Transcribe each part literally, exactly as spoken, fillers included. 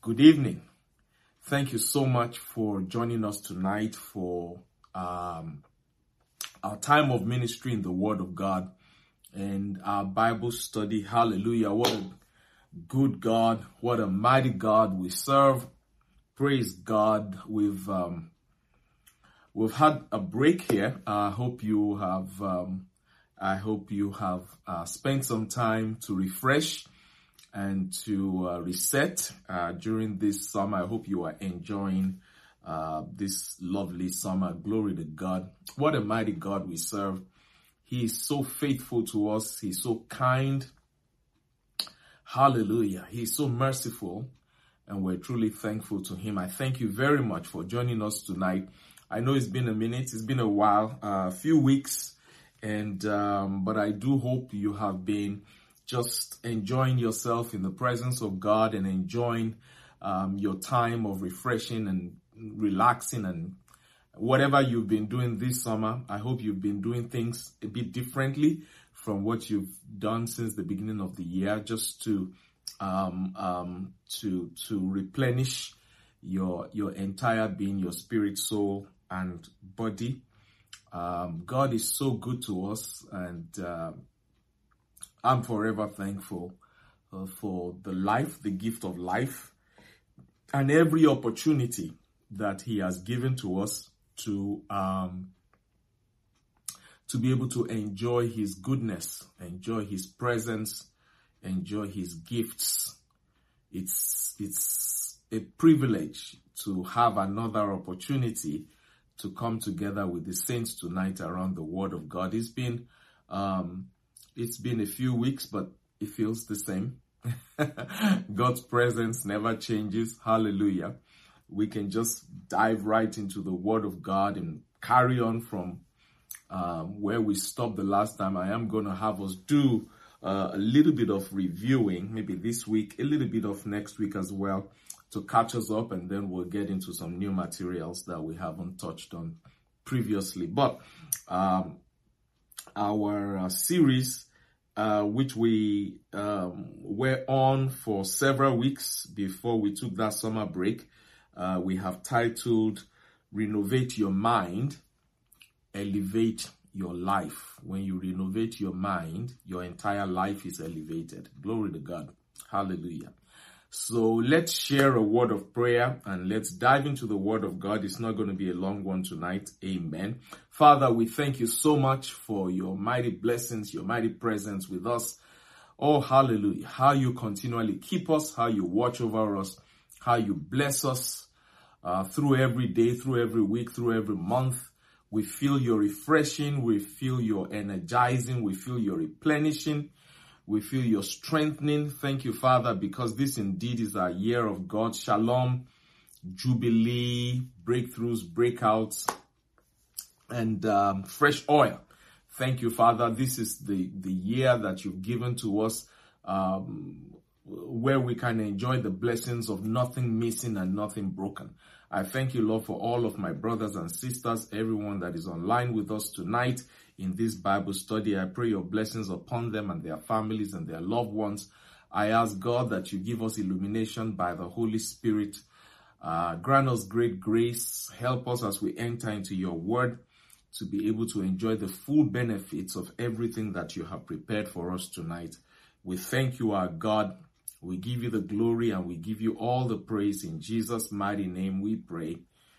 Good evening. Thank you so much for joining us tonight for um, our time of ministry in the Word of God and our Bible study. Hallelujah. What a good God. What a mighty God we serve. Praise God. We've um, we've had a break here. I hope you have um, I hope you have uh, spent some time to refresh and to uh, reset uh, during this summer. I hope you are enjoying uh, this lovely summer. Glory to God. What a mighty God we serve. He is so faithful to us. He's so kind. Hallelujah. He's so merciful, and we're truly thankful to him. I thank you very much for joining us tonight. I know it's been a minute. It's been a while, uh, a few weeks, and um, but I do hope you have been just enjoying yourself in the presence of God and enjoying um, your time of refreshing and relaxing and whatever you've been doing this summer. I hope you've been doing things a bit differently from what you've done since the beginning of the year, just to um, um, to to replenish your your entire being, your spirit, soul, and body. Um, God is so good to us, and uh, I'm forever thankful uh, for the life, the gift of life, and every opportunity that he has given to us to um, to be able to enjoy his goodness, enjoy his presence, enjoy his gifts. It's it's a privilege to have another opportunity to come together with the saints tonight around the Word of God. It's been um, It's been a few weeks, but it feels the same. God's presence never changes. Hallelujah. We can just dive right into the Word of God and carry on from um, where we stopped the last time. I am going to have us do uh, a little bit of reviewing, maybe this week, a little bit of next week as well, to catch us up, and then we'll get into some new materials that we haven't touched on previously. But um, our uh, series, Uh, which we um, were on for several weeks before we took that summer break. Uh, we have titled, Renovate Your Mind, Elevate Your Life. When you renovate your mind, your entire life is elevated. Glory to God. Hallelujah. So let's share a word of prayer and let's dive into the Word of God. It's not going to be a long one tonight. Amen. Father, we thank you so much for your mighty blessings, your mighty presence with us. Oh, hallelujah. How you continually keep us, how you watch over us, how you bless us uh, through every day, through every week, through every month. We feel your refreshing. We feel your energizing. We feel your replenishing. We feel your strengthening. Thank you, Father, because this indeed is our year of God's shalom, jubilee, breakthroughs, breakouts, and um, fresh oil. Thank you, Father. This is the, the year that you've given to us um, where we can enjoy the blessings of nothing missing and nothing broken. I thank you, Lord, for all of my brothers and sisters, everyone that is online with us tonight in this Bible study. I pray your blessings upon them and their families and their loved ones. I ask God that you give us illumination by the Holy Spirit. Uh, grant us great grace. Help us as we enter into your word to be able to enjoy the full benefits of everything that you have prepared for us tonight. We thank you, our God. We give you the glory and we give you all the praise. In Jesus' mighty name we pray.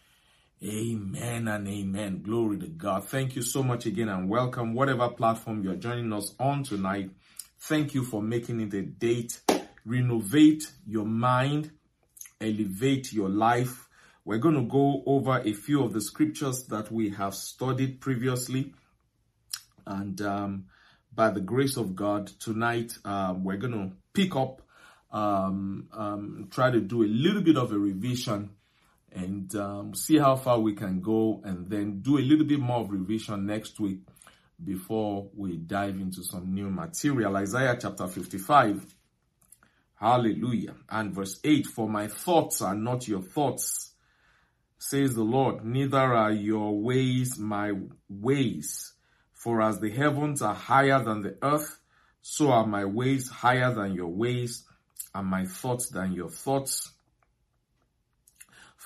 Amen and amen. Glory to God. Thank you so much again and welcome. Whatever platform you're joining us on tonight, thank you for making it a date. Renovate your mind, elevate your life. We're going to go over a few of the scriptures that we have studied previously. And um, by the grace of God, tonight uh, we're going to pick up, um, um, try to do a little bit of a revision and um, see how far we can go, and then do a little bit more of revision next week before we dive into some new material. Isaiah chapter fifty-five. Hallelujah. And verse eight, for my thoughts are not your thoughts, says the Lord, neither are your ways my ways. For as the heavens are higher than the earth, so are my ways higher than your ways, and my thoughts than your thoughts.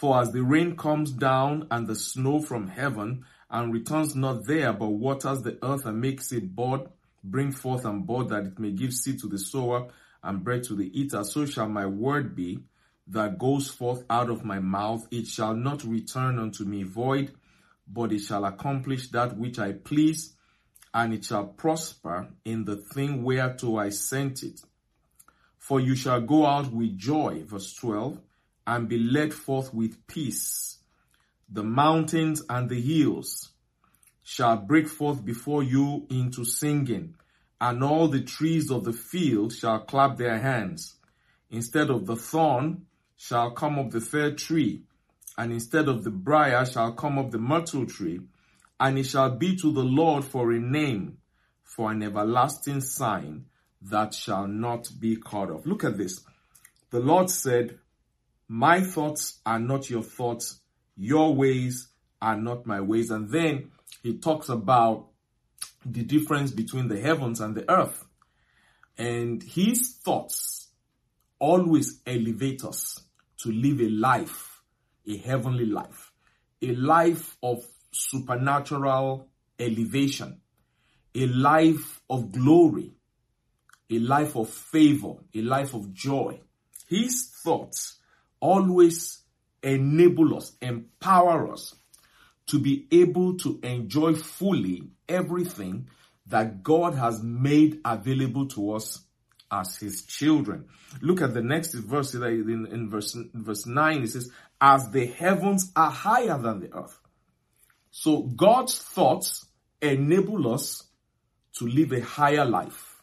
For as the rain comes down and the snow from heaven, and returns not there, but waters the earth and makes it bud, bring forth and bud, that it may give seed to the sower and bread to the eater, so shall my word be that goes forth out of my mouth. It shall not return unto me void, but it shall accomplish that which I please, and it shall prosper in the thing whereto I sent it. For you shall go out with joy, verse twelve, and be led forth with peace. The mountains and the hills shall break forth before you into singing, and all the trees of the field shall clap their hands. Instead of the thorn shall come up the fir tree, and instead of the briar shall come up the myrtle tree, and it shall be to the Lord for a name, for an everlasting sign that shall not be cut off. Look at this. The Lord said, my thoughts are not your thoughts, your ways are not my ways. And then he talks about the difference between the heavens and the earth. And his thoughts always elevate us to live a life, a heavenly life, a life of supernatural elevation, a life of glory, a life of favor, a life of joy. His thoughts always enable us, empower us to be able to enjoy fully everything that God has made available to us as his children. Look at the next verse, in, in verse, in verse nine, it says, as the heavens are higher than the earth. So God's thoughts enable us to live a higher life.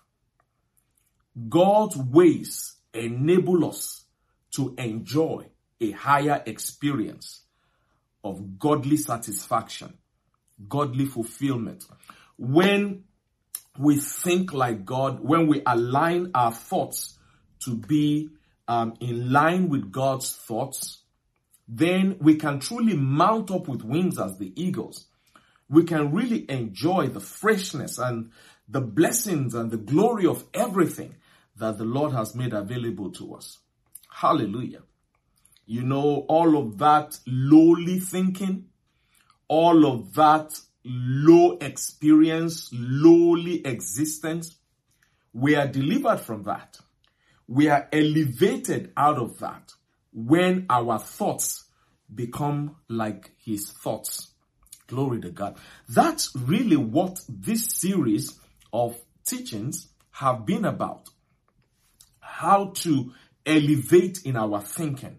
God's ways enable us to enjoy a higher experience of godly satisfaction, godly fulfillment. When we think like God, when we align our thoughts to be um, in line with God's thoughts, then we can truly mount up with wings as the eagles. We can really enjoy the freshness and the blessings and the glory of everything that the Lord has made available to us. Hallelujah. You know, all of that lowly thinking, all of that low experience, lowly existence, we are delivered from that. We are elevated out of that when our thoughts become like his thoughts. Glory to God. That's really what this series of teachings have been about. How to elevate in our thinking.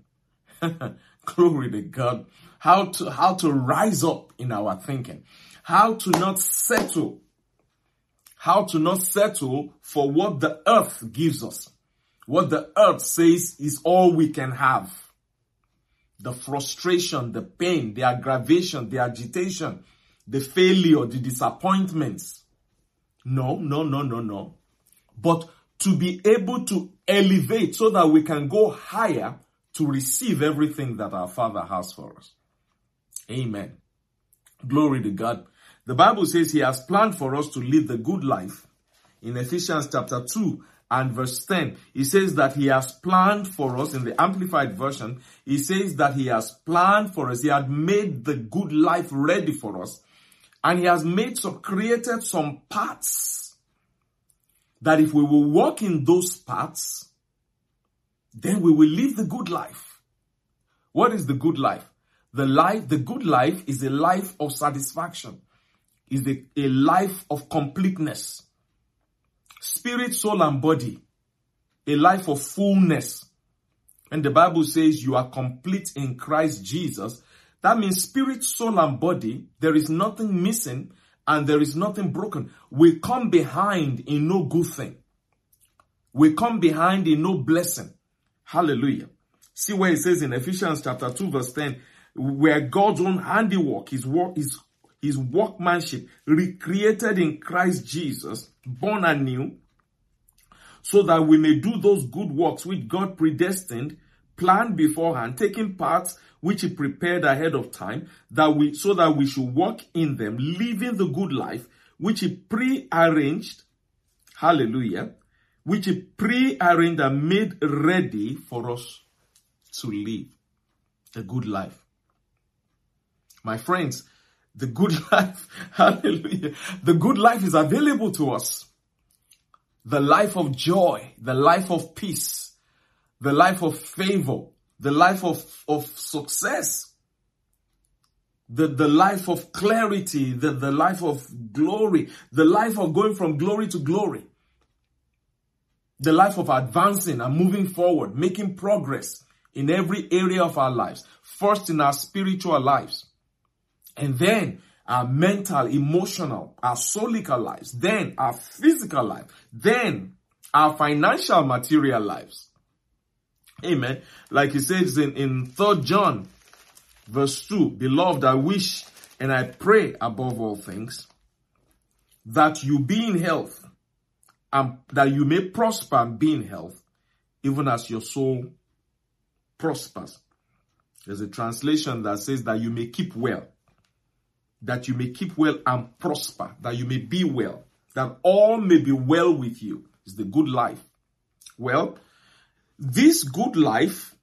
Glory to God. How to, how to rise up in our thinking. How to not settle. How to not settle for what the earth gives us. What the earth says is all we can have. The frustration, the pain, the aggravation, the agitation, the failure, the disappointments. No, no, no, no, no. But to be able to elevate so that we can go higher to receive everything that our Father has for us. Amen. Glory to God. The Bible says he has planned for us to live the good life. In Ephesians chapter two and verse ten, he says that he has planned for us, in the Amplified Version, he says that he has planned for us. He had made the good life ready for us. And he has made some, created some paths that if we will walk in those paths, then we will live the good life. What is the good life? The life, the good life is a life of satisfaction, is a, a life of completeness. Spirit, soul, and body, a life of fullness. And the Bible says you are complete in Christ Jesus. That means spirit, soul, and body, there is nothing missing and there is nothing broken. We come behind in no good thing. We come behind in no blessing. Hallelujah. See where it says in Ephesians chapter two verse ten, where God's own handiwork, his work, his, his workmanship, recreated in Christ Jesus, born anew, so that we may do those good works which God predestined, planned beforehand, taking parts which he prepared ahead of time, that we, so that we should walk in them, living the good life, which he pre-arranged, hallelujah, which he pre-arranged and made ready for us to live. A good life. My friends, the good life, hallelujah, the good life is available to us. The life of joy, the life of peace, the life of favor, the life of, of success, the, the life of clarity, the, the life of glory, the life of going from glory to glory, the life of advancing and moving forward, making progress in every area of our lives. First in our spiritual lives, and then our mental, emotional, our soulical lives, then our physical life, then our financial, material lives. Amen. Like he says in, in Third John verse two, beloved, I wish and I pray above all things that you be in health, and that you may prosper and be in health, even as your soul prospers. There's a translation that says that you may keep well. That you may keep well and prosper. That you may be well. That all may be well with you. Is the good life. Well, this good life,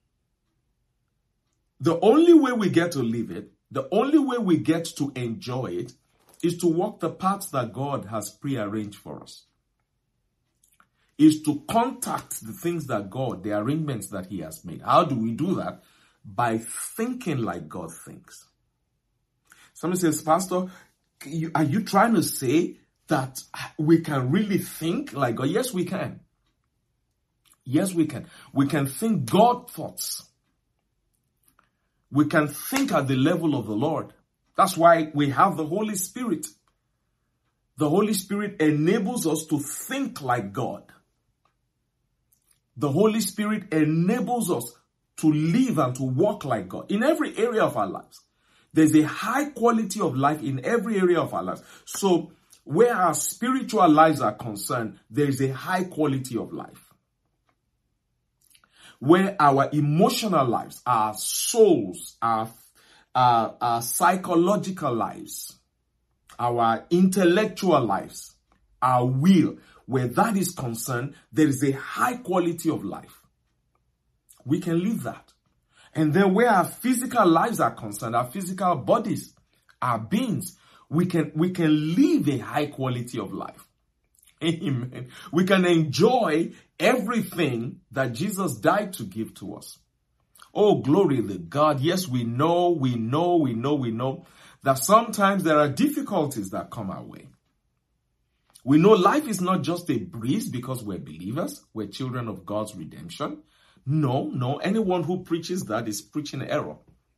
the only way we get to live it, the only way we get to enjoy it, is to walk the paths that God has prearranged for us. Is to contact the things that God, the arrangements that he has made. How do we do that? By thinking like God thinks. Somebody says, Pastor, are you trying to say that we can really think like God? Yes, we can. Yes, we can. We can think God thoughts. We can think at the level of the Lord. That's why we have the Holy Spirit. The Holy Spirit enables us to think like God. The Holy Spirit enables us to live and to walk like God in every area of our lives. There's a high quality of life in every area of our lives. So where our spiritual lives are concerned, there is a high quality of life. Where our emotional lives, our souls, our, our, our psychological lives, our intellectual lives, our will, where that is concerned, there is a high quality of life. We can live that. And then where our physical lives are concerned, our physical bodies, our beings, we can, we can live a high quality of life. Amen. We can enjoy everything that Jesus died to give to us. Oh, glory to God. Yes, we know, we know, we know, we know that sometimes there are difficulties that come our way. We know life is not just a breeze because we're believers. We're children of God's redemption. No, no. Anyone who preaches that is preaching error.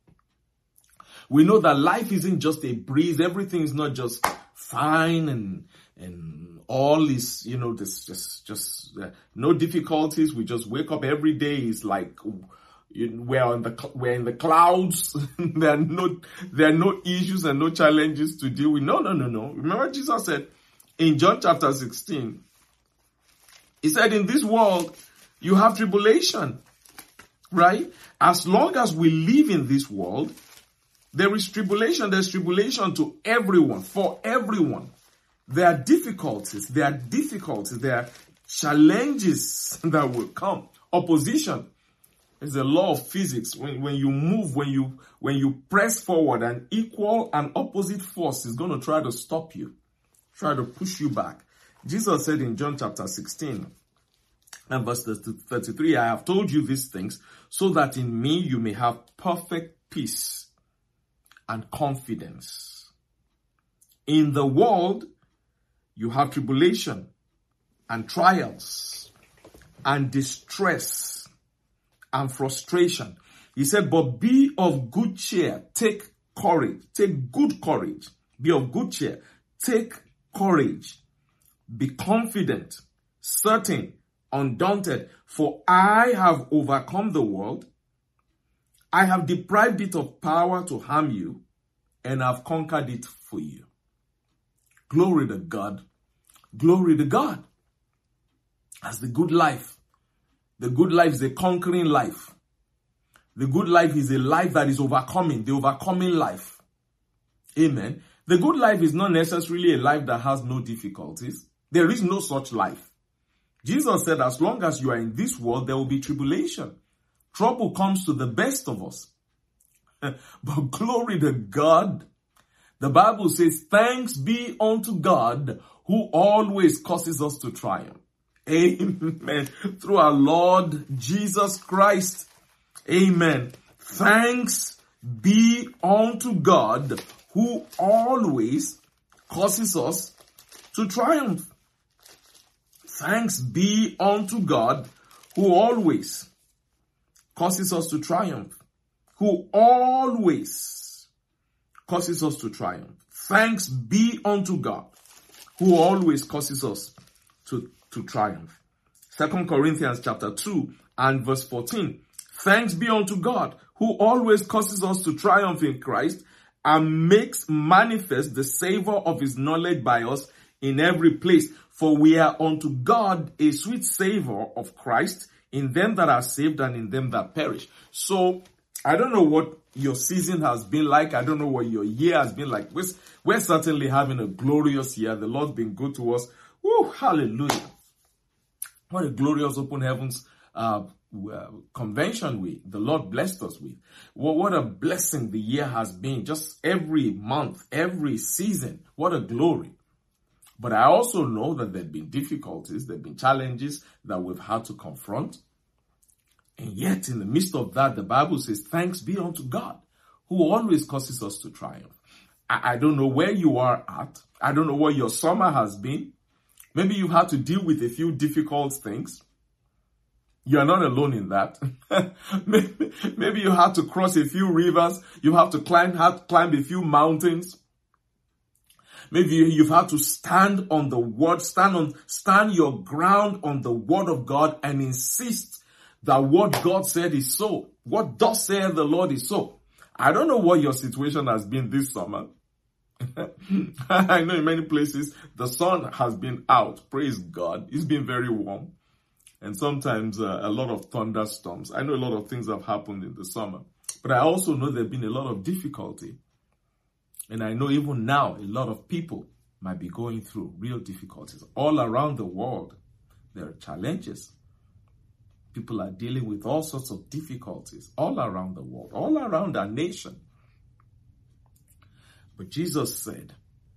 We know that life isn't just a breeze. Everything is not just fine and and all is, you know, this just just uh, no difficulties. We just wake up every day. It's like we're on the we're in the clouds. there are no there are no issues and no challenges to deal with. No, no, no, no. Remember, Jesus said in John chapter sixteen, he said, "In this world you have tribulation." Right? As long as we live in this world, there is tribulation. There's tribulation to everyone, for everyone. There are difficulties. There are difficulties. There are challenges that will come. Opposition. It's the law of physics. When, when you move, when you, when you press forward, an equal and opposite force is going to try to stop you, try to push you back. Jesus said in John chapter sixteen, and verse thirty-three, I have told you these things so that in me you may have perfect peace and confidence. In the world, you have tribulation and trials and distress and frustration. He said, but be of good cheer. Take courage. Take good courage. Be of good cheer. Take courage. Be confident, certain, undaunted, for I have overcome the world. I have deprived it of power to harm you, and I've conquered it for you. Glory to God. Glory to God. That's the good life. The good life is a conquering life. The good life is a life that is overcoming, the overcoming life. Amen. The good life is not necessarily a life that has no difficulties. There is no such life. Jesus said, as long as you are in this world, there will be tribulation. Trouble comes to the best of us. But glory to God. The Bible says, thanks be unto God who always causes us to triumph. Amen. Through our Lord Jesus Christ. Amen. Thanks be unto God who always causes us to triumph. Thanks be unto God who always causes us to triumph. Who always causes us to triumph. Thanks be unto God who always causes us to, to triumph. Second Corinthians chapter two and verse fourteen. Thanks be unto God who always causes us to triumph in Christ and makes manifest the savor of his knowledge by us in every place. For we are unto God a sweet savor of Christ in them that are saved and in them that perish. So, I don't know what your season has been like. I don't know what your year has been like. We're, we're certainly having a glorious year. The Lord's been good to us. Woo, hallelujah. What a glorious open heavens uh, uh, convention we, the Lord blessed us with. What, what a blessing the year has been. Just every month, every season. What a glory. But I also know that there have been difficulties, there have been challenges that we've had to confront. And yet, in the midst of that, the Bible says, thanks be unto God, who always causes us to triumph. I, I don't know where you are at. I don't know what your summer has been. Maybe you've had to deal with a few difficult things. You're not alone in that. maybe, maybe you had to cross a few rivers. You have to climb, have to climb a few mountains. Maybe you've had to stand on the word, stand on, stand your ground on the word of God and insist that what God said is so. What thus saith the Lord is so. I don't know what your situation has been this summer. I know in many places the sun has been out. Praise God. It's been very warm. And sometimes uh, a lot of thunderstorms. I know a lot of things have happened in the summer. But I also know there have been a lot of difficulty. And I know even now, a lot of people might be going through real difficulties. All around the world, there are challenges. People are dealing with all sorts of difficulties all around the world, all around our nation. But Jesus said,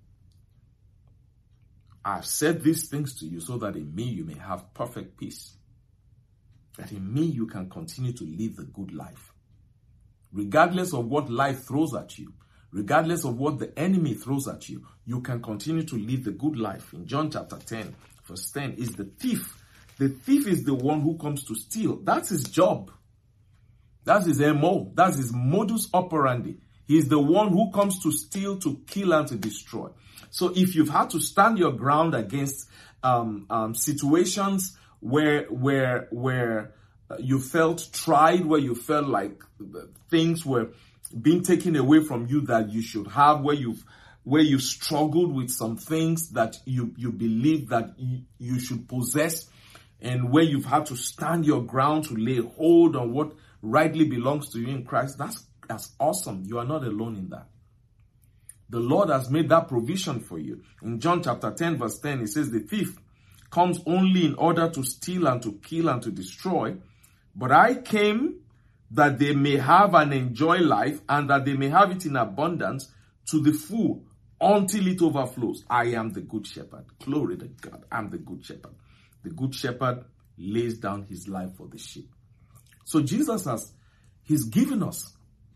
I've said these things to you so that in me you may have perfect peace. That in me you can continue to live the good life. Regardless of what life throws at you, regardless of what the enemy throws at you, you can continue to live the good life. In John chapter ten, verse ten, is the thief. The thief is the one who comes to steal. That's his job. That's his M O. That's his modus operandi. He's the one who comes to steal, to kill, and to destroy. So if you've had to stand your ground against um, um, situations where where where you felt tried, where you felt like things were being taken away from you that you should have, where you've where you struggled with some things that you you believe that you, you should possess, and where you've had to stand your ground to lay hold on what rightly belongs to you in Christ, that's that's awesome. You are not alone in that. The Lord has made that provision for you. In John chapter ten, verse ten, it says, the thief comes only in order to steal and to kill and to destroy. But I came that they may have and enjoy life, and that they may have it in abundance to the full until it overflows. I am the good shepherd. Glory to God. I'm the good shepherd. The good shepherd lays down his life for the sheep. So Jesus has, he's given us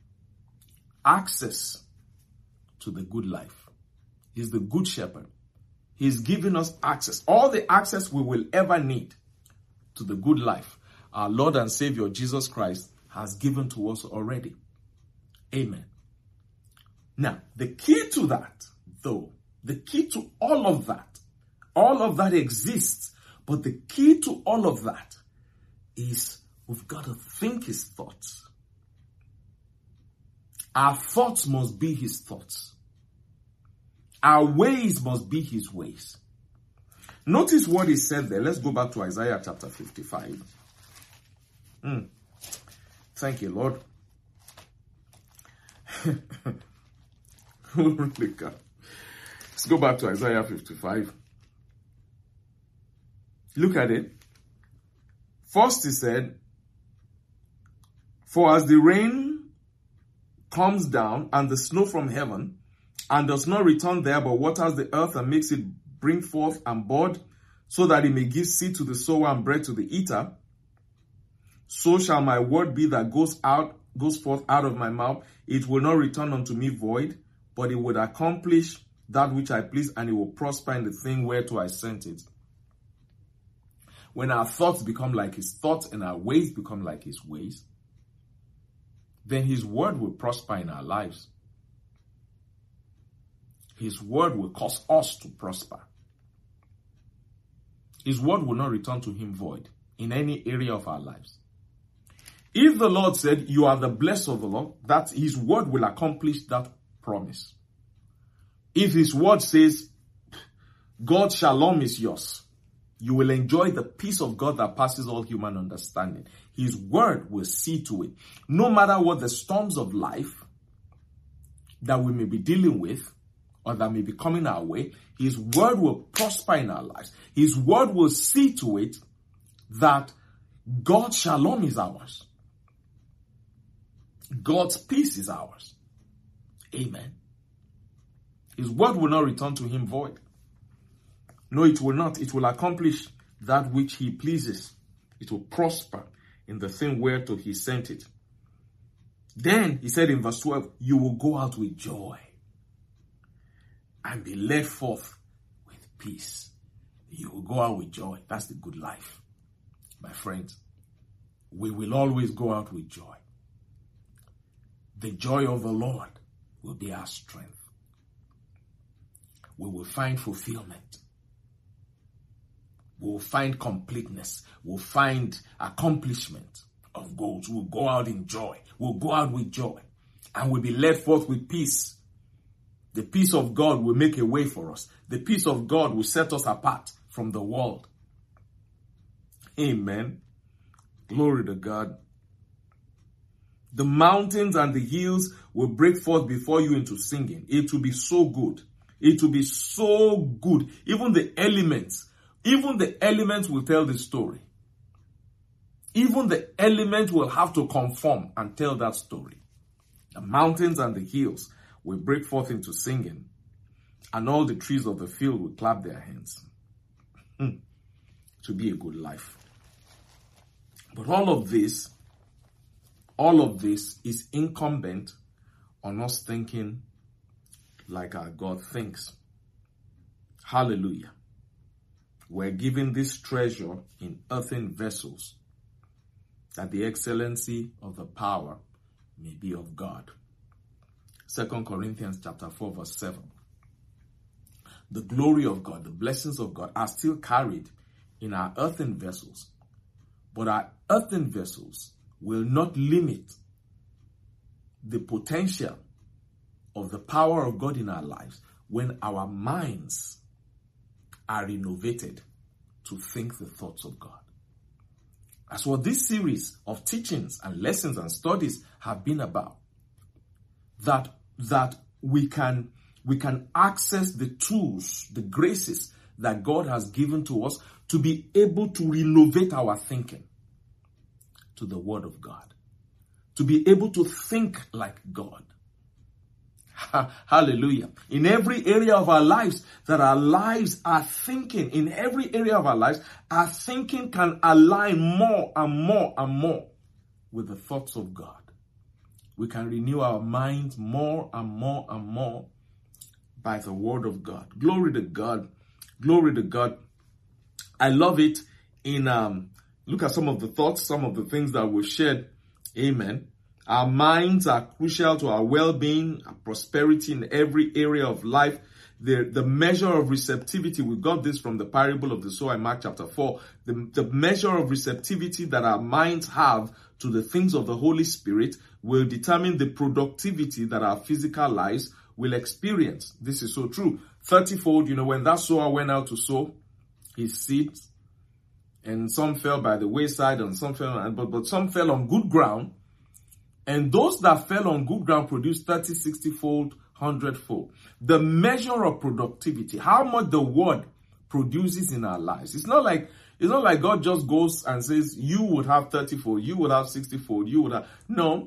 access to the good life. He's the good shepherd. He's given us access, all the access we will ever need to the good life. Our Lord and Savior Jesus Christ has given to us already. Amen. Now, the key to that, though, the key to all of that, all of that exists, but the key to all of that is we've got to think his thoughts. Our thoughts must be his thoughts. Our ways must be his ways. Notice what he said there. Let's go back to Isaiah chapter fifty-five. Mm. Thank you, Lord. Let's go back to Isaiah fifty-five. Look at it. First he said, for as the rain comes down, and the snow from heaven, and does not return there, but waters the earth and makes it bring forth and bud, so that it may give seed to the sower and bread to the eater, so shall my word be that goes out, goes forth out of my mouth. It will not return unto me void, but it would accomplish that which I please, and it will prosper in the thing whereto I sent it. When our thoughts become like his thoughts and our ways become like his ways, then his word will prosper in our lives. His word will cause us to prosper. His word will not return to him void in any area of our lives. If the Lord said, you are the blessed of the Lord, that his word will accomplish that promise. If his word says, God's shalom is yours, you will enjoy the peace of God that passes all human understanding. His word will see to it. No matter what the storms of life that we may be dealing with or that may be coming our way, his word will prosper in our lives. His word will see to it that God's shalom is ours. God's peace is ours. Amen. His word will not return to him void. No, it will not. It will accomplish that which he pleases. It will prosper in the thing whereto he sent it. Then, he said in verse twelve, you will go out with joy and be led forth with peace. You will go out with joy. That's the good life. My friends, we will always go out with joy. The joy of the Lord will be our strength. We will find fulfillment. We will find completeness. We'll find accomplishment of goals. We'll go out in joy. We'll go out with joy. And we'll be led forth with peace. The peace of God will make a way for us. The peace of God will set us apart from the world. Amen. Glory to God. The mountains and the hills will break forth before you into singing. It will be so good. It will be so good. Even the elements, even the elements will tell the story. Even the elements will have to conform and tell that story. The mountains and the hills will break forth into singing, and all the trees of the field will clap their hands. To be a good life. But all of this, all of this is incumbent on us thinking like our God thinks. Hallelujah. We're given this treasure in earthen vessels, that the excellency of the power may be of God. Second Corinthians chapter four verse seven. The glory of God, the blessings of God are still carried in our earthen vessels. But our earthen vessels will not limit the potential of the power of God in our lives when our minds are renovated to think the thoughts of God. That's what this series of teachings and lessons and studies have been about. That, that we can, we can access the tools, the graces that God has given to us to be able to renovate our thinking to the Word of God. To be able to think like God. Hallelujah. In every area of our lives, that our lives are thinking, in every area of our lives, our thinking can align more and more and more with the thoughts of God. We can renew our minds more and more and more by the Word of God. Glory to God. Glory to God. I love it in, um, look at some of the thoughts, some of the things that were shared. Amen. Our minds are crucial to our well-being, our prosperity in every area of life. The, the measure of receptivity, we got this from the parable of the sower in Mark chapter four. The, the measure of receptivity that our minds have to the things of the Holy Spirit will determine the productivity that our physical lives will experience. This is so true. thirty-fold, you know, when that sower went out to sow his seeds, and some fell by the wayside, and some fell on, but, but some fell on good ground. And those that fell on good ground produced thirty, sixty-fold, one hundred-fold. The measure of productivity, how much the word produces in our lives. It's not like, it's not like God just goes and says, you would have thirty-fold, you would have sixty-fold, you would have, no.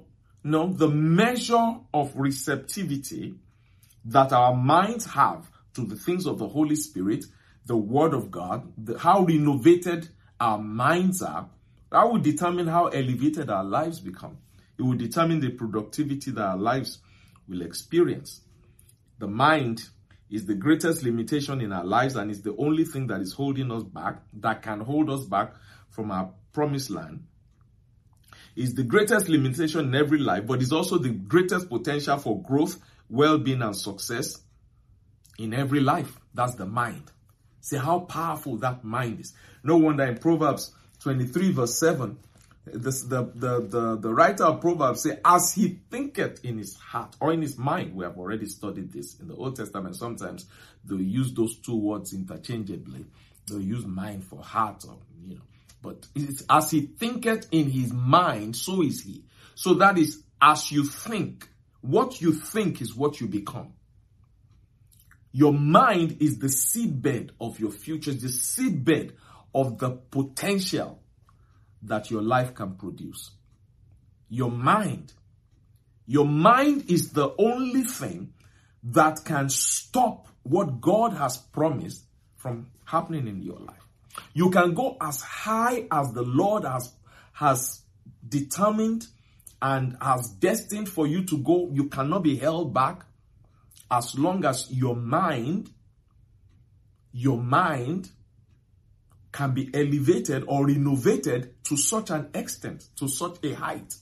No, the measure of receptivity that our minds have to the things of the Holy Spirit, the Word of God, the, how renovated our minds are, that will determine how elevated our lives become. It will determine the productivity that our lives will experience. The mind is the greatest limitation in our lives and is the only thing that is holding us back, that can hold us back from our promised land. It's the greatest limitation in every life, but it's also the greatest potential for growth, well-being, and success in every life. That's the mind. See how powerful that mind is. No wonder in Proverbs twenty-three verse seven, this, the, the, the, the writer of Proverbs says, as he thinketh in his heart or in his mind. We have already studied this in the Old Testament. Sometimes they'll use those two words interchangeably. They'll use mind for heart, or, you know. But it's as he thinketh in his mind, so is he. So that is, as you think, what you think is what you become. Your mind is the seedbed of your future, the seedbed of the potential that your life can produce. Your mind. Your mind is the only thing that can stop what God has promised from happening in your life. You can go as high as the Lord has, has determined and has destined for you to go. You cannot be held back as long as your mind, your mind can be elevated or renovated to such an extent, to such a height.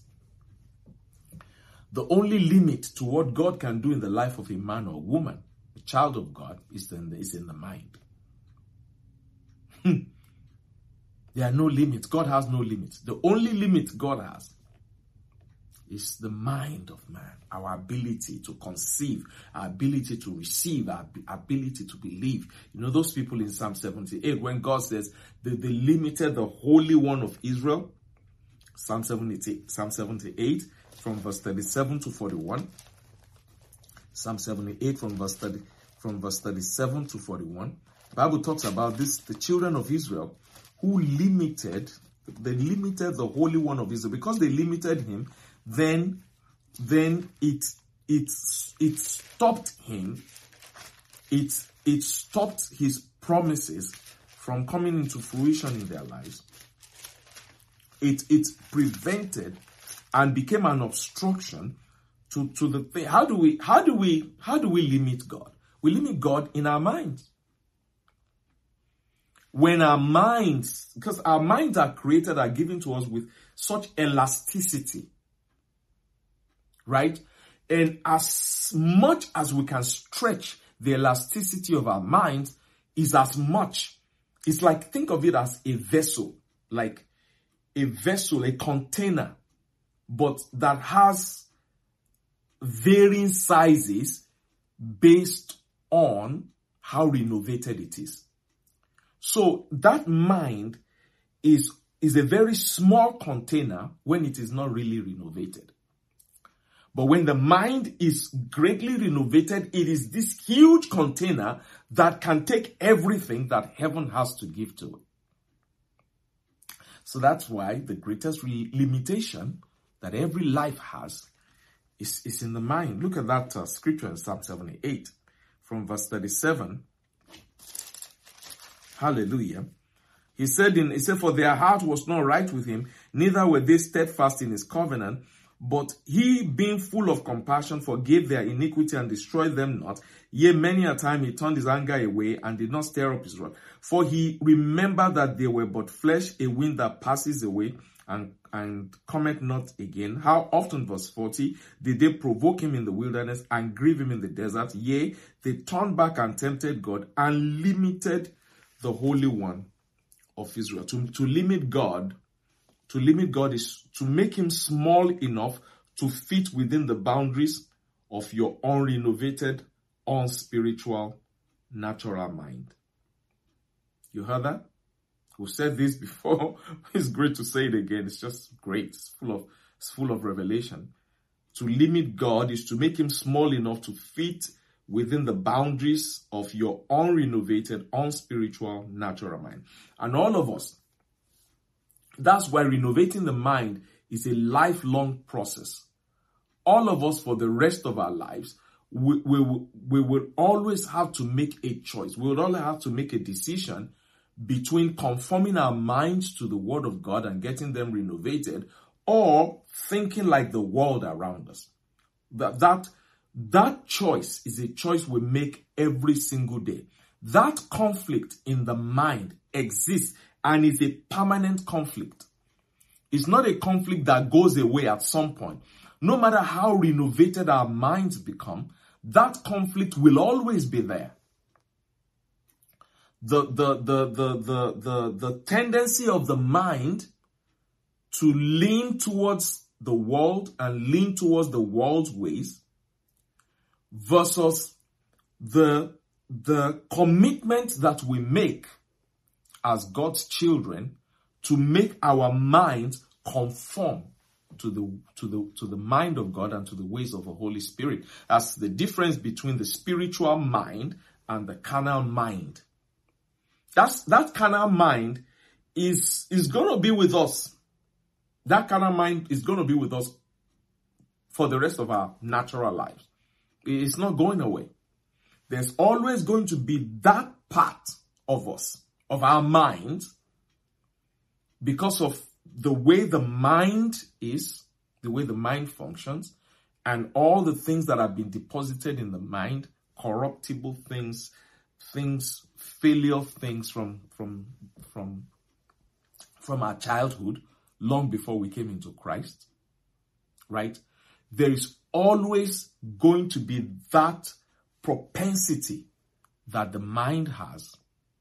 The only limit to what God can do in the life of a man or woman, a child of God, is in the, is in the mind. There are no limits. God has no limits. The only limit God has is the mind of man, our ability to conceive, our ability to receive, our ability to believe. You know, those people in Psalm seventy-eight, when God says that they limited the Holy One of Israel, Psalm seventy-eight, Psalm seventy-eight from verse thirty-seven to forty-one. Psalm seventy-eight from verse thirty, from verse thirty-seven to forty-one. The Bible talks about this, the children of Israel who limited, they limited the Holy One of Israel. Because they limited him, then, then it, it, it stopped him, it, it stopped his promises from coming into fruition in their lives. It, it prevented and became an obstruction to, to the thing. How do we, how do we, how do we limit God? We limit God in our minds. When our minds, because our minds are created, are given to us with such elasticity, right? And as much as we can stretch the elasticity of our minds is as much. It's like, think of it as a vessel, like a vessel, a container, but that has varying sizes based on how renovated it is. So that mind is, is a very small container when it is not really renovated. But when the mind is greatly renovated, it is this huge container that can take everything that heaven has to give to it. So that's why the greatest re- limitation that every life has is, is in the mind. Look at that uh, scripture in Psalm seventy-eight from verse thirty-seven. Hallelujah. He said, in, he said, for their heart was not right with him, neither were they steadfast in his covenant. But he, being full of compassion, forgave their iniquity and destroyed them not. Yea, many a time he turned his anger away and did not stir up his wrath. For he remembered that they were but flesh, a wind that passes away and, and cometh not again. How often, verse forty, did they provoke him in the wilderness and grieve him in the desert? Yea, they turned back and tempted God and limited the Holy One of Israel. To, to limit God, to limit God is to make him small enough to fit within the boundaries of your unrenovated, unspiritual, natural mind. You heard that? We've said this before. It's great to say it again. It's just great. It's full of, it's full of revelation. To limit God is to make him small enough to fit within the boundaries of your unrenovated, unspiritual, natural mind. And all of us, that's why renovating the mind is a lifelong process all of us for the rest of our lives, we, we, we will always have to make a choice. We would always have to make a decision between conforming our minds to the Word of God and getting them renovated, or thinking like the world around us. That, that, that choice is a choice we make every single day. That conflict in the mind exists and is a permanent conflict. It's not a conflict that goes away at some point. No matter how renovated our minds become, that conflict will always be there. The, the, the, the, the, the, the tendency of the mind to lean towards the world and lean towards the world's ways versus the, the commitment that we make as God's children to make our minds conform to the, to the, to the mind of God and to the ways of the Holy Spirit. That's the difference between the spiritual mind and the carnal mind. That's, that carnal mind is, is going to be with us. That carnal mind is going to be with us for the rest of our natural lives. It's not going away. There's always going to be that part of us, of our mind, because of the way the mind is, the way the mind functions, and all the things that have been deposited in the mind, corruptible things, things, failure things from, from, from, from our childhood, long before we came into Christ, right? There is always going to be that propensity that the mind has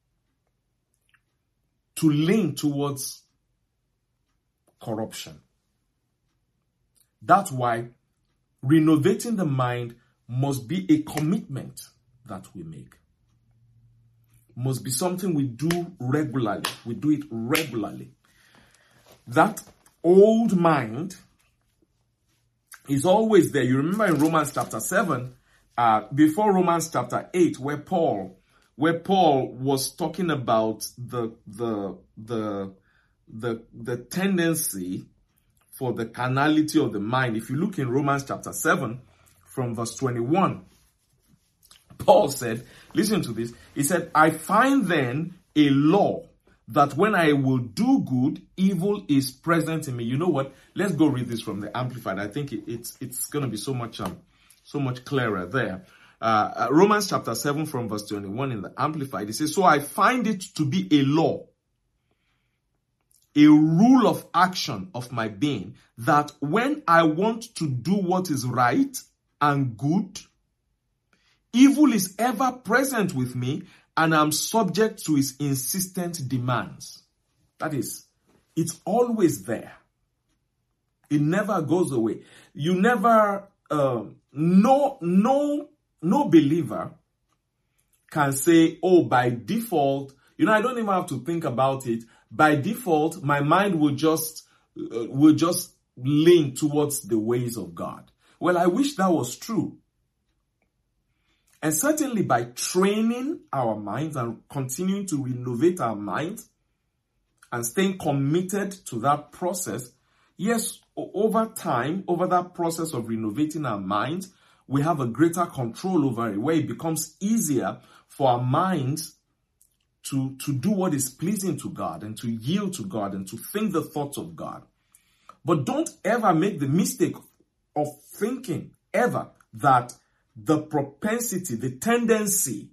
to lean towards corruption. That's why renovating the mind must be a commitment that we make. Must be something we do regularly. We do it regularly. That old mind is always there. You remember in Romans chapter seven, uh, before Romans chapter eight, where Paul, where Paul was talking about the, the, the, the, the tendency for the carnality of the mind. If you look in Romans chapter seven, from verse twenty-one, Paul said, listen to this. He said, I find then a law that when I will do good, evil is present in me. You know what? Let's go read this from the Amplified. I think it, it's it's going to be so much um so much clearer there. Uh, uh, Romans chapter seven from verse twenty-one in the Amplified. It says, so I find it to be a law, a rule of action of my being, that when I want to do what is right and good, evil is ever present with me, and I'm subject to his insistent demands. That is, it's always there. It never goes away. You never, uh, no, no, no believer can say, oh, by default, you know, I don't even have to think about it. By default, my mind will just, uh, will just lean towards the ways of God. Well, I wish that was true. And certainly by training our minds and continuing to renovate our minds and staying committed to that process, yes, over time, over that process of renovating our minds, we have a greater control over it, where it becomes easier for our minds to, to do what is pleasing to God and to yield to God and to think the thoughts of God. But don't ever make the mistake of thinking ever that the propensity, the tendency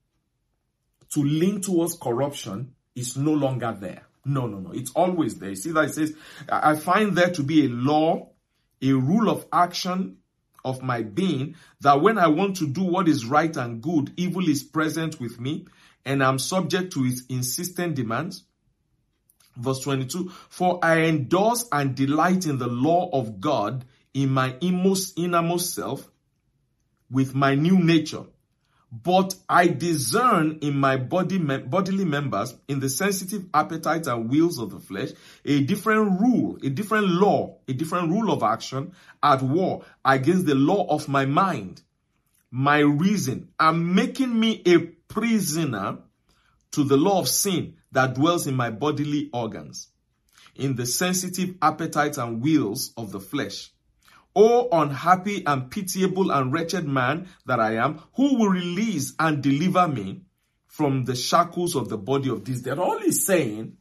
to lean towards corruption is no longer there. No, no, no. It's always there. You see that it says, I find there to be a law, a rule of action of my being, that when I want to do what is right and good, evil is present with me, and I'm subject to its insistent demands. Verse twenty-two, for I endorse and delight in the law of God in my inmost, innermost self, with my new nature. But I discern in my body, bodily members, in the sensitive appetites and wills of the flesh, a different rule, a different law, a different rule of action at war against the law of my mind, my reason, and making me a prisoner to the law of sin that dwells in my bodily organs, in the sensitive appetites and wills of the flesh. O unhappy and pitiable and wretched man that I am, who will release and deliver me from the shackles of the body of this death? All he's saying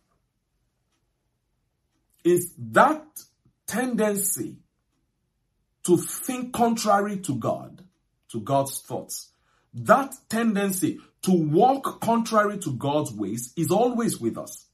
is that tendency to think contrary to God, to God's thoughts, that tendency to walk contrary to God's ways is always with us.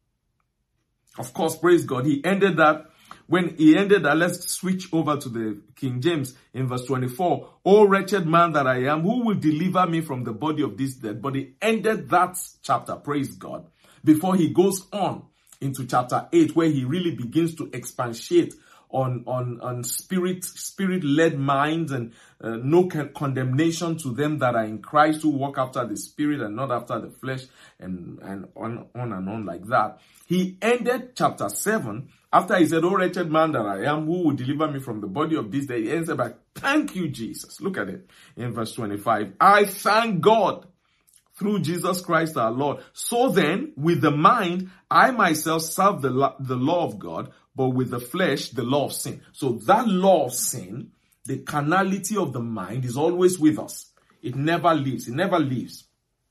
Of course, praise God, he ended that. When he ended that, let's switch over to the King James in verse twenty-four. O wretched man that I am, who will deliver me from the body of this death? But he ended that chapter, praise God, before he goes on into chapter eight, where he really begins to expatiate on, on, on spirit, spirit-led minds and uh, no condemnation to them that are in Christ, who walk after the spirit and not after the flesh, and, and on, on and on like that. He ended chapter seven after he said, O wretched man that I am, who will deliver me from the body of this day? He ends by, thank you, Jesus. Look at it in verse twenty-five. I thank God through Jesus Christ our Lord. So then, with the mind, I myself serve the, lo- the law of God, but with the flesh, the law of sin. So that law of sin, the carnality of the mind, is always with us. It never leaves. It never leaves.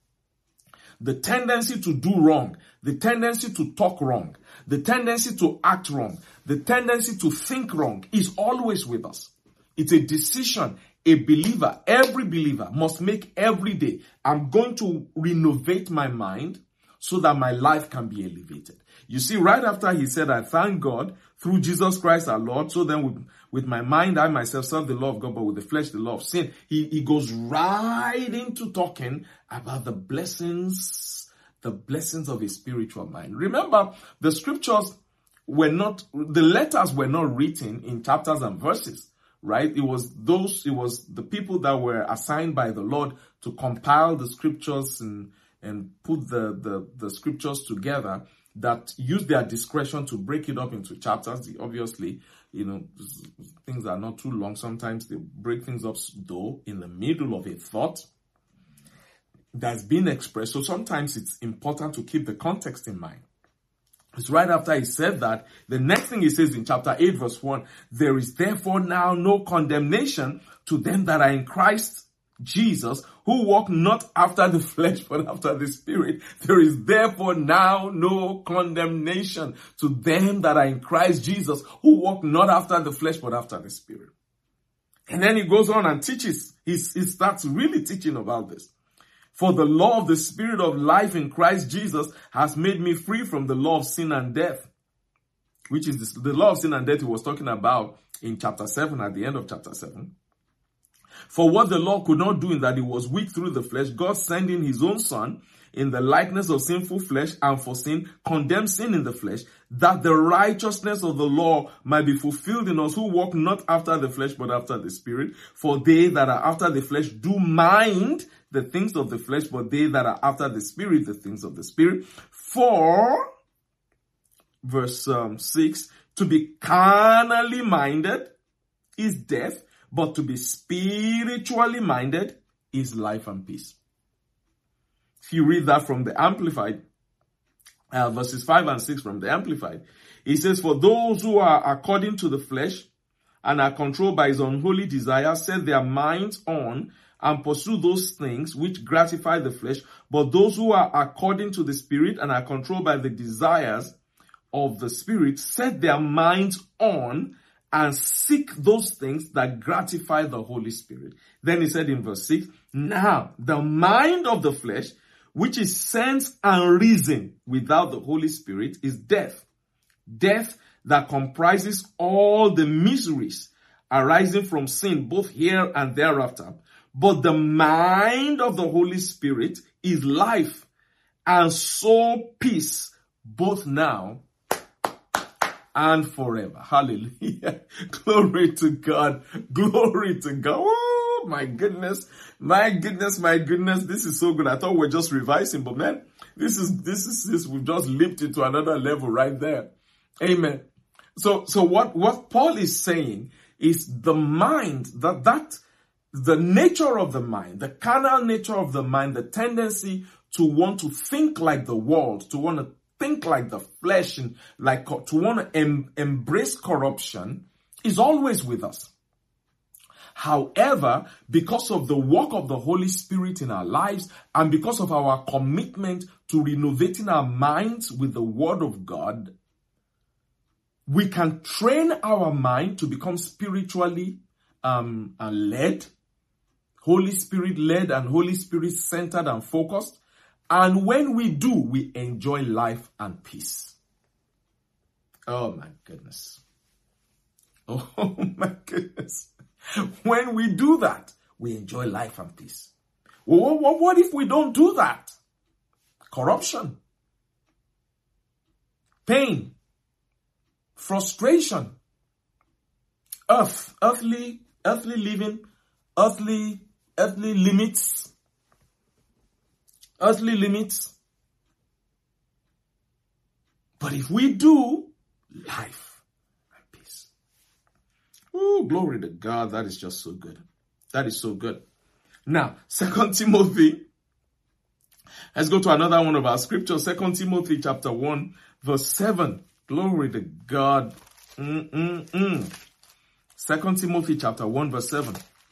The tendency to do wrong, the tendency to talk wrong, the tendency to act wrong, the tendency to think wrong is always with us. It's a decision a believer, every believer must make every day. I'm going to renovate my mind so that my life can be elevated. You see, right after he said, I thank God through Jesus Christ our Lord. So then with, with my mind, I myself serve the law of God, but with the flesh, the law of sin. He, he goes right into talking about the blessings, the blessings of his spiritual mind. Remember, the scriptures were not, the letters were not written in chapters and verses, right? It was those, it was the people that were assigned by the Lord to compile the scriptures and, and put the, the, the scriptures together, that use their discretion to break it up into chapters. Obviously, you know, things are not too long. Sometimes they break things up, though, in the middle of a thought that's been expressed. So sometimes it's important to keep the context in mind. It's right after he said that, the next thing he says in chapter eight, verse one, there is therefore now no condemnation to them that are in Christ Jesus, who walk not after the flesh, but after the Spirit. There is therefore now no condemnation to them that are in Christ Jesus, who walk not after the flesh, but after the Spirit. And then he goes on and teaches. He, he starts really teaching about this. For the law of the Spirit of life in Christ Jesus has made me free from the law of sin and death, which is the, the law of sin and death he was talking about in chapter seven, at the end of chapter seven. For what the law could not do in that it was weak through the flesh, God sending his own Son in the likeness of sinful flesh, and for sin, condemned sin in the flesh, that the righteousness of the law might be fulfilled in us who walk not after the flesh, but after the Spirit. For they that are after the flesh do mind the things of the flesh, but they that are after the Spirit, the things of the Spirit. For, verse um, six, to be carnally minded is death, but to be spiritually minded is life and peace. If you read that from the Amplified, uh, verses five and six from the Amplified, it says, for those who are according to the flesh and are controlled by his unholy desire, set their minds on and pursue those things which gratify the flesh. But those who are according to the Spirit and are controlled by the desires of the Spirit, set their minds on and seek those things that gratify the Holy Spirit. Then he said in verse six, now the mind of the flesh, which is sense and reason without the Holy Spirit, is death. Death that comprises all the miseries arising from sin, both here and thereafter. But the mind of the Holy Spirit is life and soul peace, both now and forever. Hallelujah. Glory to God. Glory to God. Oh, my goodness. My goodness, my goodness. This is so good. I thought we we're just revising, but man, this is, this is, this, we've just leaped into another level right there. Amen. So, so what, what Paul is saying is the mind, that, that, the nature of the mind, the carnal nature of the mind, the tendency to want to think like the world, to want to think like the flesh, and like to want to em- embrace corruption, is always with us. However, because of the work of the Holy Spirit in our lives and because of our commitment to renovating our minds with the Word of God, we can train our mind to become spiritually um, led, Holy Spirit led and Holy Spirit centered and focused. And when we do, we enjoy life and peace. Oh my goodness. Oh my goodness. When we do that, we enjoy life and peace. Well, what, what if we don't do that? Corruption, pain, frustration, earth, earthly, earthly living, earthly, earthly limits, earthly limits. But if we do, life and peace. Oh, glory to God. That is just so good. That is so good. Now, Second Timothy. Let's go to another one of our scriptures. Second Timothy chapter one, verse seven. Glory to God. Mm-mm-mm. Second Timothy chapter one, verse seven.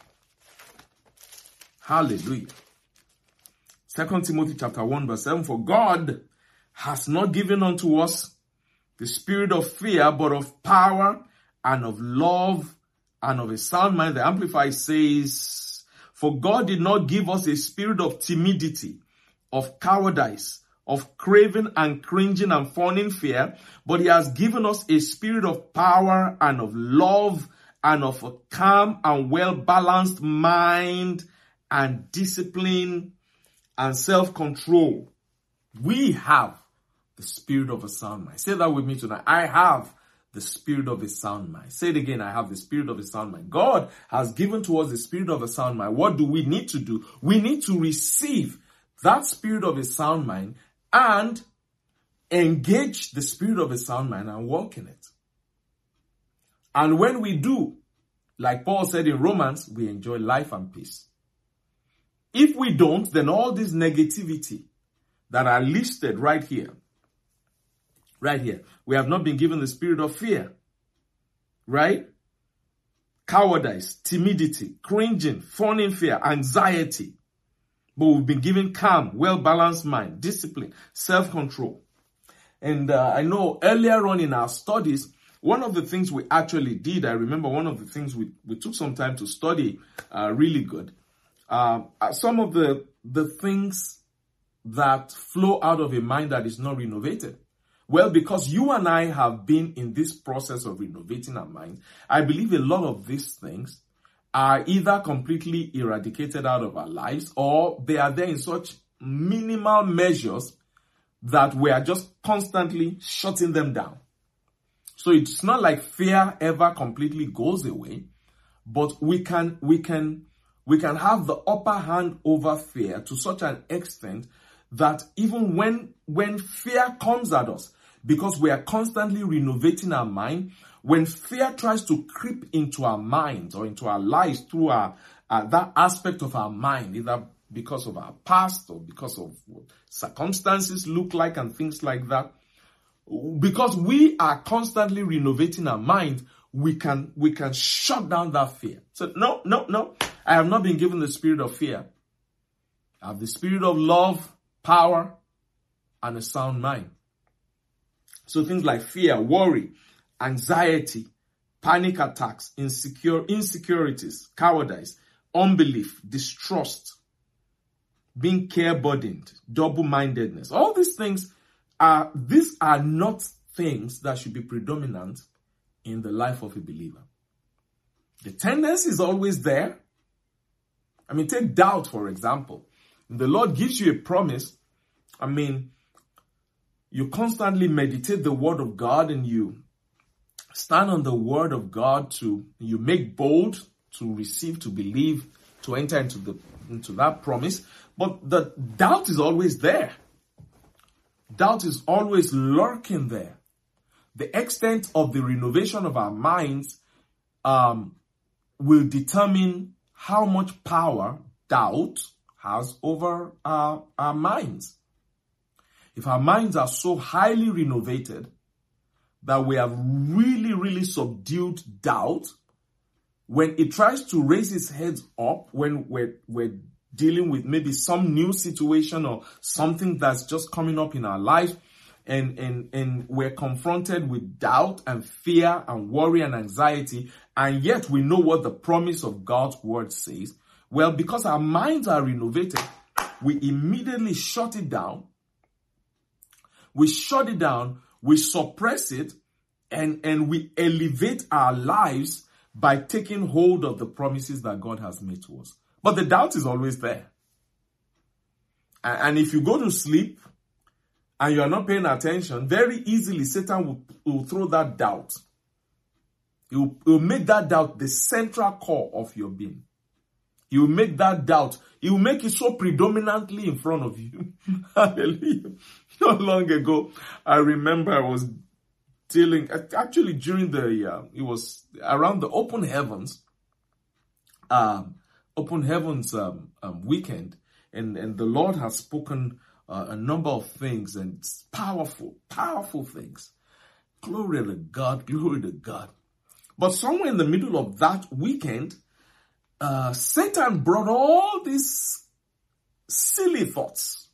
Hallelujah. Second Timothy chapter one, verse seven. For God has not given unto us the spirit of fear, but of power and of love and of a sound mind. The Amplified says, for God did not give us a spirit of timidity, of cowardice, of craving and cringing and fawning fear, but he has given us a spirit of power and of love and of a calm and well-balanced mind and discipline and self-control. We have the spirit of a sound mind. Say that with me tonight. I have the spirit of a sound mind. Say it again. I have the spirit of a sound mind. God has given to us the spirit of a sound mind. What do we need to do? We need to receive that spirit of a sound mind and engage the spirit of a sound mind and walk in it. And when we do, like Paul said in Romans, we enjoy life and peace. If we don't, then all this negativity that are listed right here, right here, we have not been given the spirit of fear, right? Cowardice, timidity, cringing, fawning fear, anxiety. But we've been given calm, well-balanced mind, discipline, self-control. And uh, I know earlier on in our studies, one of the things we actually did, I remember one of the things we, we took some time to study uh, really good. Uh, some of the, the things that flow out of a mind that is not renovated. Well, because you and I have been in this process of renovating our mind, I believe a lot of these things are either completely eradicated out of our lives or they are there in such minimal measures that we are just constantly shutting them down. So it's not like fear ever completely goes away, but we can, we can, we can have the upper hand over fear to such an extent that even when, when fear comes at us, because we are constantly renovating our mind, when fear tries to creep into our minds or into our lives through our, uh, that aspect of our mind, either because of our past or because of what circumstances look like and things like that, because we are constantly renovating our mind, we can, we can shut down that fear. So no, no, no, I have not been given the spirit of fear. I have the spirit of love, power, and a sound mind. So things like fear, worry, anxiety, panic attacks, insecure, insecurities, cowardice, unbelief, distrust, being care-burdened, double-mindedness. All these things are, these are not things that should be predominant in the life of a believer. The tendency is always there. I mean, take doubt, for example. The Lord gives you a promise. I mean, you constantly meditate the word of God and you stand on the word of God to, you make bold to receive, to believe, to enter into the, into that promise. But the doubt is always there. Doubt is always lurking there. The extent of the renovation of our minds um, will determine how much power doubt has over our, our minds. If our minds are so highly renovated that we have really, really subdued doubt, when it tries to raise its head up, when we're, we're dealing with maybe some new situation or something that's just coming up in our life, and, and, and we're confronted with doubt and fear and worry and anxiety, and yet we know what the promise of God's word says, well, because our minds are renovated, we immediately shut it down. We shut it down, we suppress it, and, and we elevate our lives by taking hold of the promises that God has made to us. But the doubt is always there. And if you go to sleep and you are not paying attention, very easily Satan will, will throw that doubt. He will, he will make that doubt the central core of your being. He will make that doubt, he will make it so predominantly in front of you. Hallelujah. Not long ago, I remember I was dealing, actually during the, uh, it was around the Open Heavens, um, Open Heavens um, um, weekend, and, and the Lord has spoken uh, a number of things, and powerful, powerful things. Glory to God, glory to God. But somewhere in the middle of that weekend, uh, Satan brought all these silly thoughts.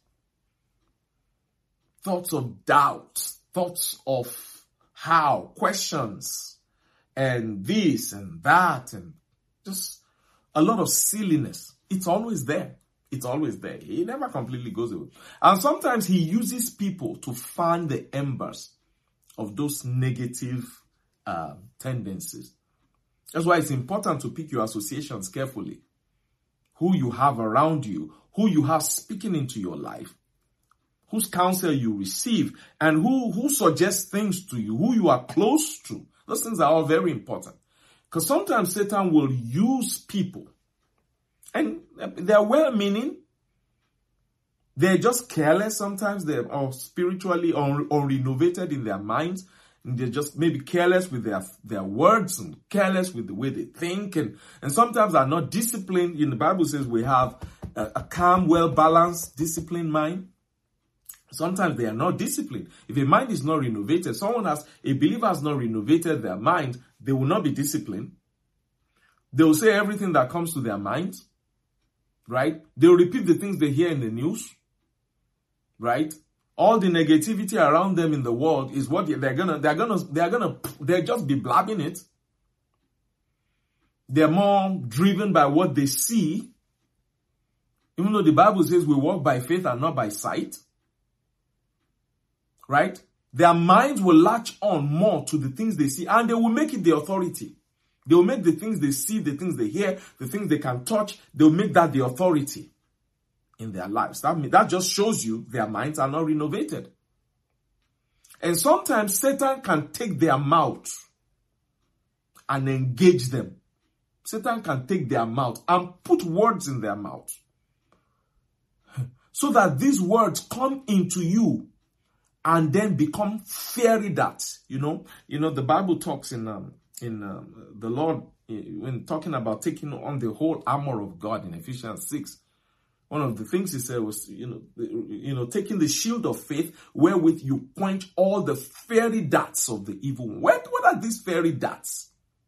Thoughts of doubt, thoughts of how, questions, and this and that, and just a lot of silliness. It's always there. It's always there. He never completely goes away. And sometimes he uses people to fan the embers of those negative uh, tendencies. That's why it's important to pick your associations carefully. Who you have around you, who you have speaking into your life, whose counsel you receive, and who, who suggests things to you, who you are close to. Those things are all very important. Because sometimes Satan will use people, and they're well-meaning. They're just careless sometimes. They're or spiritually un- unrenovated in their minds. And they're just maybe careless with their, their words and careless with the way they think. And, and sometimes are not disciplined. In the Bible says we have a, a calm, well-balanced, disciplined mind. Sometimes they are not disciplined. If a mind is not renovated, someone has, a believer has not renovated their mind, they will not be disciplined. They will say everything that comes to their minds, right? They will repeat the things they hear in the news, right? All the negativity around them in the world is what they're gonna, they're gonna, they're gonna, they'll just be blabbing it. They're more driven by what they see, even though the Bible says we walk by faith and not by sight. Right? Their minds will latch on more to the things they see, and they will make it the authority. They will make the things they see, the things they hear, the things they can touch, they will make that the authority in their lives. That, that just shows you their minds are not renovated. And sometimes Satan can take their mouth and engage them. Satan can take their mouth and put words in their mouth so that these words come into you and then become fairy darts. You know, you know, the Bible talks in um, in um, the Lord, when talking about taking on the whole armor of God in Ephesians six. One of the things he said was, you know, you know, taking the shield of faith, wherewith you quench all the fairy darts of the evil one. What, what are these fairy darts?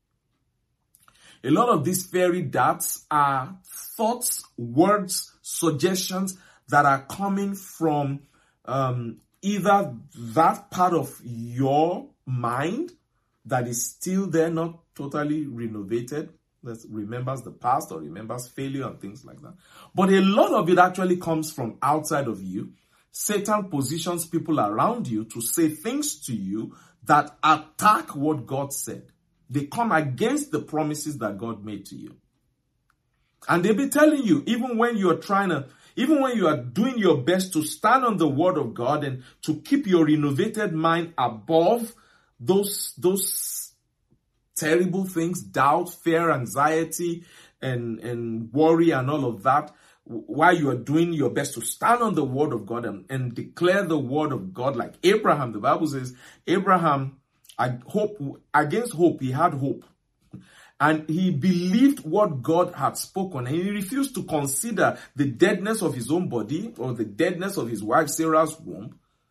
A lot of these fairy darts are thoughts, words, suggestions that are coming from um, either that part of your mind that is still there, not totally renovated, that remembers the past or remembers failure and things like that. But a lot of it actually comes from outside of you. Satan positions people around you to say things to you that attack what God said. They come against the promises that God made to you. And they'll be telling you, even when you're trying to Even when you are doing your best to stand on the word of God and to keep your renovated mind above those, those terrible things, doubt, fear, anxiety, and, and worry and all of that, while you are doing your best to stand on the word of God and, and declare the word of God, like Abraham. The Bible says Abraham, I hope, against hope, he had hope. And he believed what God had spoken, and he refused to consider the deadness of his own body or the deadness of his wife Sarah's womb.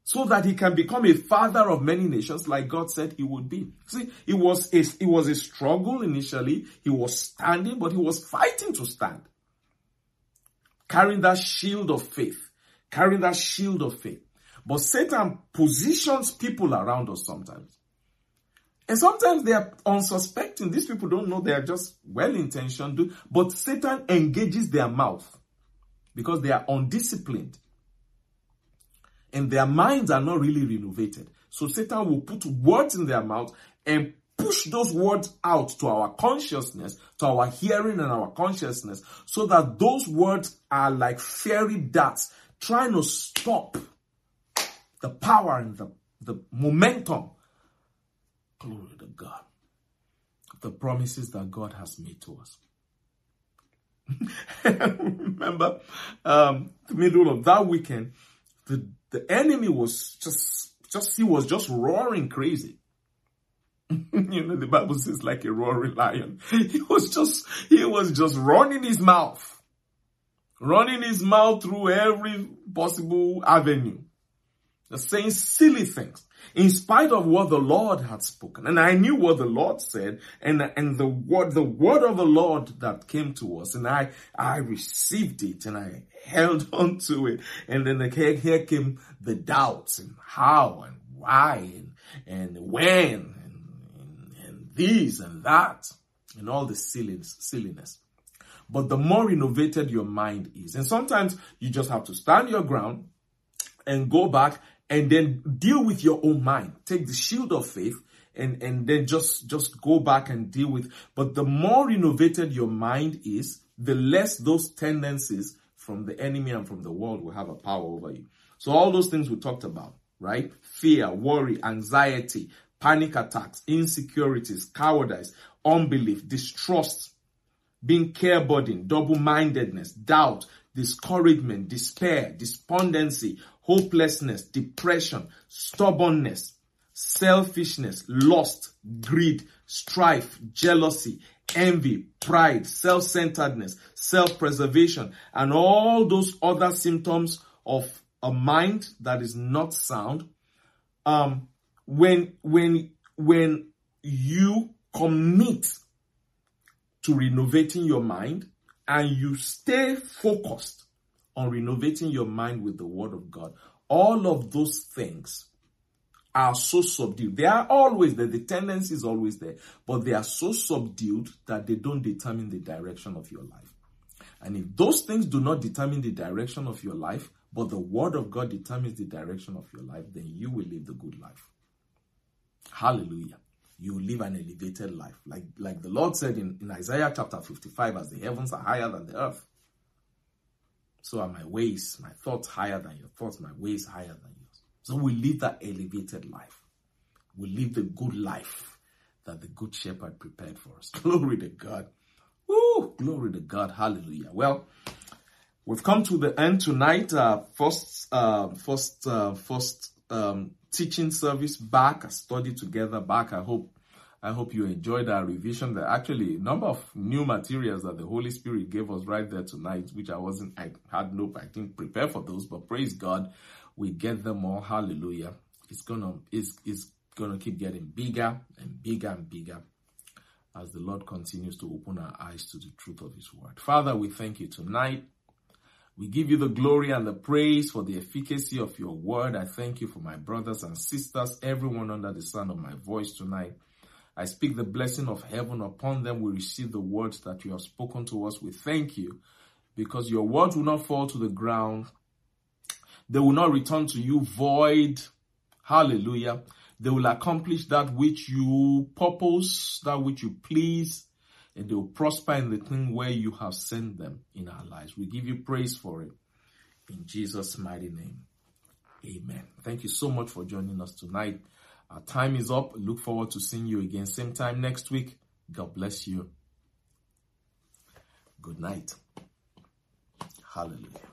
so that he can become a father of many nations like God said he would be. See, it was a, it was a struggle initially. He was standing, but he was fighting to stand. Carrying that shield of faith. Carrying that shield of faith. But Satan positions people around us sometimes. And sometimes they are unsuspecting. These people don't know they are just well-intentioned. But Satan engages their mouth because they are undisciplined. And their minds are not really renovated. So Satan will put words in their mouth and push those words out to our consciousness, to our hearing and our consciousness, so that those words are like fairy darts trying to stop the power and the, the momentum, glory to God, the promises that God has made to us. Remember, um, the middle of that weekend, the, the enemy was just, just, he was just roaring crazy. You know, the Bible says like a roaring lion. He was just, he was just running his mouth. Running his mouth through every possible avenue. Saying silly things. In spite of what the Lord had spoken. And I knew what the Lord said. And, and the word, the word of the Lord that came to us. And I, I received it and I held on to it. And then here, here came the doubts and how and why and, and when. This and that, and all the silliness, silliness. But the more innovated your mind is, and sometimes you just have to stand your ground and go back and then deal with your own mind. Take the shield of faith and, and then just, just go back and deal with. But the more innovated your mind is, the less those tendencies from the enemy and from the world will have a power over you. So all those things we talked about, right? Fear, worry, anxiety, panic attacks, insecurities, cowardice, unbelief, distrust, being care-burdened, double-mindedness, doubt, discouragement, despair, despondency, hopelessness, depression, stubbornness, selfishness, lust, greed, strife, jealousy, envy, pride, self-centeredness, self-preservation, and all those other symptoms of a mind that is not sound. Um, When, when, when you commit to renovating your mind and you stay focused on renovating your mind with the word of God, all of those things are so subdued. They are always there. The tendency is always there, but they are so subdued that they don't determine the direction of your life. And if those things do not determine the direction of your life, but the word of God determines the direction of your life, then you will live the good life. Hallelujah. You live an elevated life. Like, like the Lord said in, in Isaiah chapter fifty-five, as the heavens are higher than the earth, so are my ways, my thoughts higher than your thoughts, my ways higher than yours. So we live that elevated life. We live the good life that the good shepherd prepared for us. Glory to God. Woo! Glory to God. Hallelujah. Well, we've come to the end tonight. Uh, first, uh, first, uh, first, um, teaching service back, a study together back. I hope, I hope you enjoyed our revision. There are actually a number of new materials that the Holy Spirit gave us right there tonight, which I wasn't, I had no, I didn't prepare for those, but praise God, we get them all. Hallelujah. It's gonna, it's, it's gonna keep getting bigger and bigger and bigger as the Lord continues to open our eyes to the truth of his word. Father, we thank you tonight. We give you the glory and the praise for the efficacy of your word. I thank you for my brothers and sisters, everyone under the sound of my voice tonight. I speak the blessing of heaven upon them. We receive the words that you have spoken to us. We thank you because your words will not fall to the ground. They will not return to you void. Hallelujah. They will accomplish that which you purpose, that which you please. And they will prosper in the thing where you have sent them in our lives. We give you praise for it. In Jesus' mighty name. Amen. Thank you so much for joining us tonight. Our time is up. Look forward to seeing you again same time next week. God bless you. Good night. Hallelujah.